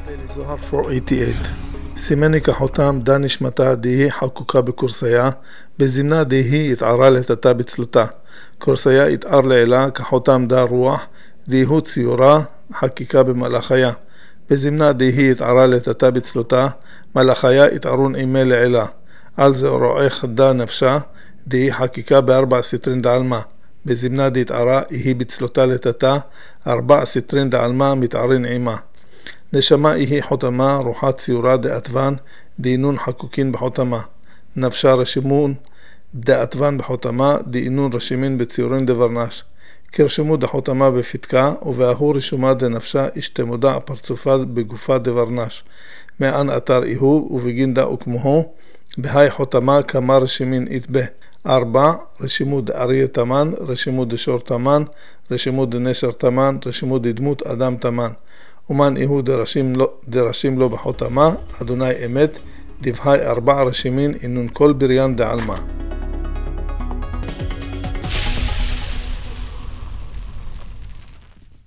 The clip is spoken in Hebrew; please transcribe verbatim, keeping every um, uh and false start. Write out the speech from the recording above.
זוהר ארבע מאות ושמונים ושמונה סימני כחותם דה נשמתה דהי חקוקה בקורסיה בזמנה דהי התערה לתתה בצלותה קורסיה התער לעילה כחותם דה רוח דהי ציורה חקיקה במלאכיה בזמנה דהי התערה לתתה בצלותה מלאכיה התערון אימה לעילה על זה רועך דה נפשה דהי חקיקה בארבע סטרין דעלמה בזמנה דה התערה היא בצלותה לתתה ארבע סטרין דעלמה מתערין עימה נשמה היא חותמה רוחה ציורה דאטוון דאינון חקוקין בחותמה נפשה רשימון דאטוון בחותמה דאינון רשימין בציורין דברנש כרשמו דחותמה בפתקה ובאהו רשומה דנפשה אשתמודע פרצופה בגופה דברנש מאן אתר איהו ובגין דה וכמוהו בהי חותמה כמה רשימין יתבה ארבע רשימו דאריה תמן רשימו דשור תמן רשימו דנשר תמן רשימו דדמות אדם תמן ומן איהו דרשים לו, דרשים לו בחותמה, אדוני אמת, דבהי ארבע רשימין אינון כל בריין דעלמה.